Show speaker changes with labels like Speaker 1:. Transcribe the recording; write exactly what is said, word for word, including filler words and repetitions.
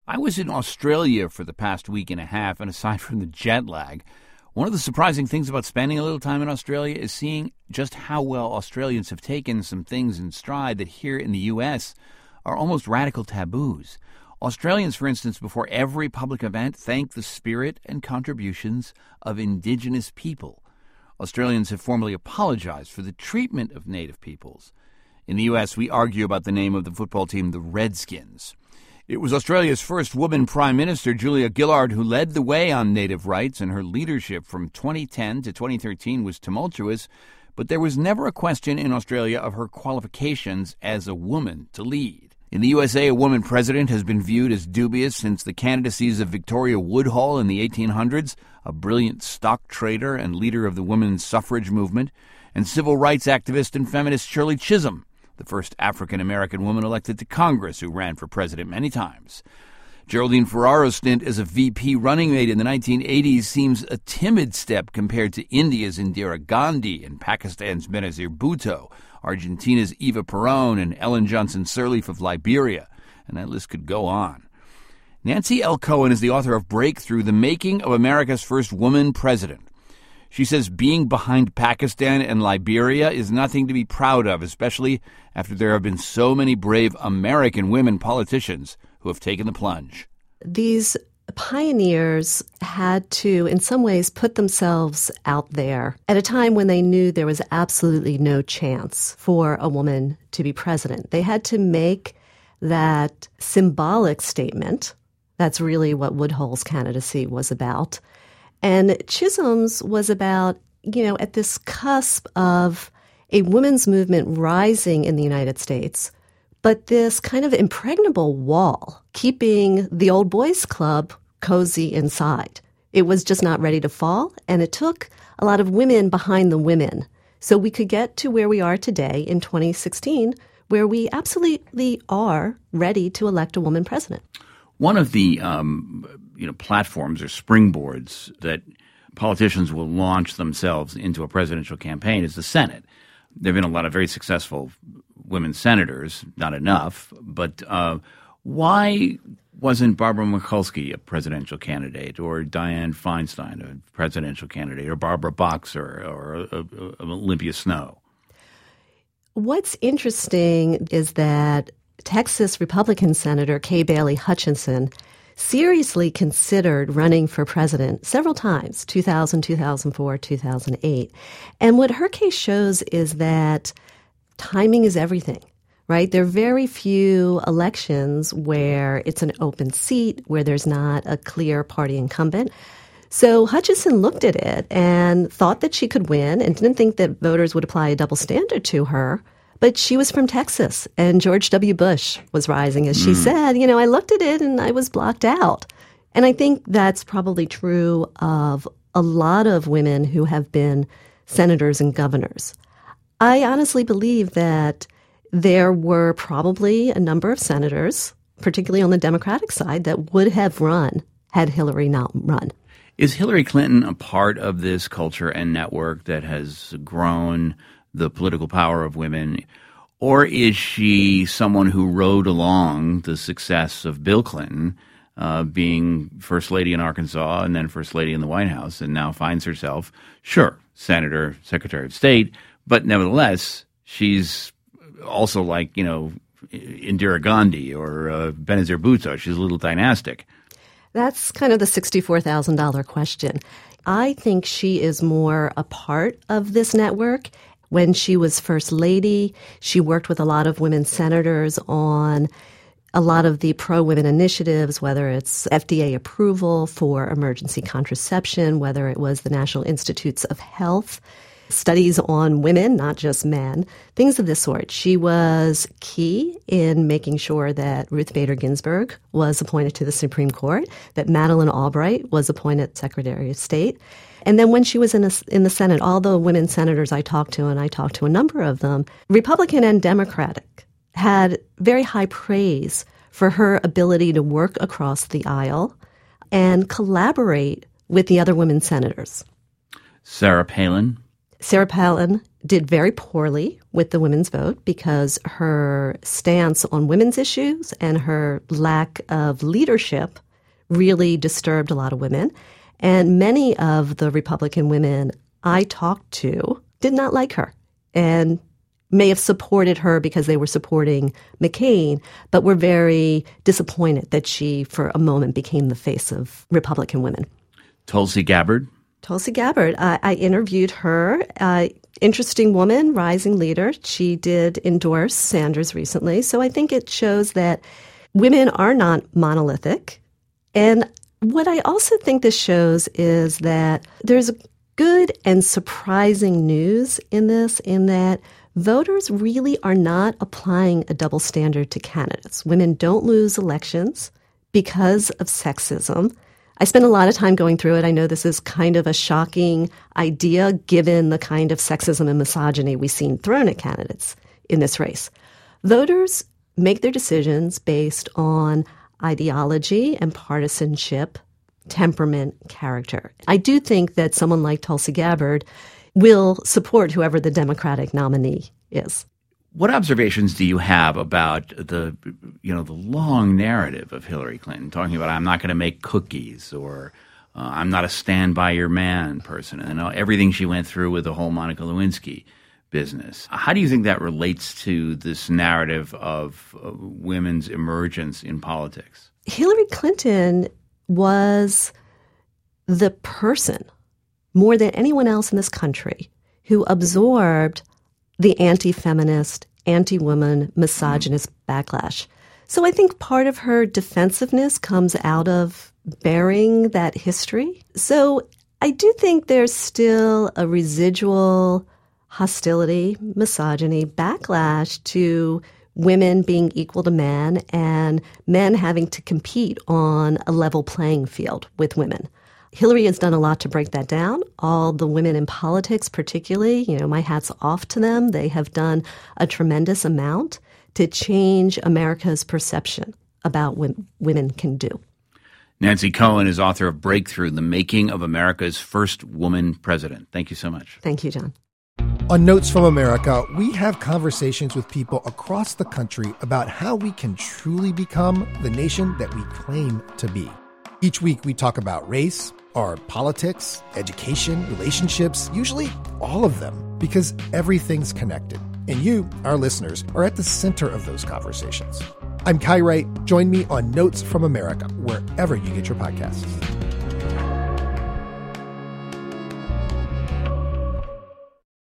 Speaker 1: I was in Australia for the past week and a half, and aside from the jet lag, one of the surprising things about spending a little time in Australia is seeing just how well Australians have taken some things in stride that here in the U S are almost radical taboos. Australians, for instance, before every public event, thank the spirit and contributions of Indigenous people. Australians have formally apologized for the treatment of Native peoples. In the U S, we argue about the name of the football team, the Redskins. It was Australia's first woman Prime Minister, Julia Gillard, who led the way on Native rights, and her leadership from twenty ten to twenty thirteen was tumultuous, but there was never a question in Australia of her qualifications as a woman to lead. In the U S A, a woman president has been viewed as dubious since the candidacies of Victoria Woodhull in the eighteen hundreds, a brilliant stock trader and leader of the women's suffrage movement, and civil rights activist and feminist Shirley Chisholm, the first African-American woman elected to Congress who ran for president many times. Geraldine Ferraro's stint as a V P running mate in the nineteen eighties seems a timid step compared to India's Indira Gandhi and Pakistan's Benazir Bhutto, Argentina's Eva Perón, and Ellen Johnson Sirleaf of Liberia, and that list could go on. Nancy L. Cohen is the author of Breakthrough, The Making of America's First Woman President. She says being behind Pakistan and Liberia is nothing to be proud of, especially after there have been so many brave American women politicians who have taken the plunge.
Speaker 2: These pioneers had to, in some ways, put themselves out there at a time when they knew there was absolutely no chance for a woman to be president. They had to make that symbolic statement. That's really what Woodhull's candidacy was about. And Chisholm's was about, you know, at this cusp of a women's movement rising in the United States, but this kind of impregnable wall, keeping the old boys club cozy inside. It was just not ready to fall, and it took a lot of women behind the women. So we could get to where we are today in twenty sixteen, where we absolutely are ready to elect a woman president.
Speaker 1: One of the um, you know platforms or springboards that politicians will launch themselves into a presidential campaign is the Senate. There have been a lot of very successful women senators, not enough, but uh, why wasn't Barbara Mikulski a presidential candidate, or Dianne Feinstein a presidential candidate, or Barbara Boxer, or uh, uh, Olympia Snowe?
Speaker 2: What's interesting is that Texas Republican Senator Kay Bailey Hutchinson seriously considered running for president several times, two thousand, two thousand four, two thousand eight. And what her case shows is that timing is everything, right? There are very few elections where it's an open seat, where there's not a clear party incumbent. So Hutchinson looked at it and thought that she could win and didn't think that voters would apply a double standard to her. But she was from Texas, and George W. Bush was rising. As she mm. said, you know, I looked at it and I was blocked out. And I think that's probably true of a lot of women who have been senators and governors. I honestly believe that there were probably a number of senators, particularly on the Democratic side, that would have run had Hillary not run.
Speaker 1: Is Hillary Clinton a part of this culture and network that has grown the political power of women, or is she someone who rode along the success of Bill Clinton, uh, being First Lady in Arkansas and then First Lady in the White House, and now finds herself, sure, Senator, Secretary of State, but nevertheless, she's also like, you know, Indira Gandhi or uh, Benazir Bhutto. She's a little dynastic.
Speaker 2: That's kind of the sixty-four thousand dollars question. I think she is more a part of this network. When she was First Lady, she worked with a lot of women senators on a lot of the pro-women initiatives, whether it's F D A approval for emergency contraception, whether it was the National Institutes of Health, studies on women, not just men, things of this sort. She was key in making sure that Ruth Bader Ginsburg was appointed to the Supreme Court, that Madeleine Albright was appointed Secretary of State. And then when she was in, a, in the Senate, all the women senators I talked to, and I talked to a number of them, Republican and Democratic, had very high praise for her ability to work across the aisle and collaborate with the other women senators.
Speaker 1: Sarah Palin?
Speaker 2: Sarah Palin did very poorly with the women's vote because her stance on women's issues and her lack of leadership really disturbed a lot of women. And many of the Republican women I talked to did not like her and may have supported her because they were supporting McCain, but were very disappointed that she, for a moment, became the face of Republican women.
Speaker 1: Tulsi Gabbard?
Speaker 2: Tulsi Gabbard. I, I interviewed her. Uh, interesting woman, rising leader. She did endorse Sanders recently. So I think it shows that women are not monolithic. And what I also think this shows is that there's good and surprising news in this, in that voters really are not applying a double standard to candidates. Women don't lose elections because of sexism. I spent a lot of time going through it. I know this is kind of a shocking idea given the kind of sexism and misogyny we've seen thrown at candidates in this race. Voters make their decisions based on ideology and partisanship, temperament, character. I do think that someone like Tulsi Gabbard will support whoever the Democratic nominee is.
Speaker 1: What observations do you have about the, you know, the long narrative of Hillary Clinton talking about I'm not going to make cookies or uh, I'm not a stand by your man person, and everything she went through with the whole Monica Lewinsky business? How do you think that relates to this narrative of uh, women's emergence in politics?
Speaker 2: Hillary Clinton was the person, more than anyone else in this country, who absorbed the anti-feminist, anti-woman, misogynist backlash. So I think part of her defensiveness comes out of bearing that history. So I do think there's still a residual hostility, misogyny, backlash to women being equal to men and men having to compete on a level playing field with women. Hillary has done a lot to break that down. All the women in politics, particularly, you know, my hat's off to them. They have done a tremendous amount to change America's perception about what women can do.
Speaker 1: Nancy Cohen is author of Breakthrough, The Making of America's First Woman President. Thank you so much.
Speaker 2: Thank you, John.
Speaker 3: On Notes from America, we have conversations with people across the country about how we can truly become the nation that we claim to be. Each week, we talk about race, our politics, education, relationships, usually all of them, because everything's connected. And you, our listeners, are at the center of those conversations. I'm Kai Wright. Join me on Notes from America, wherever you get your podcasts.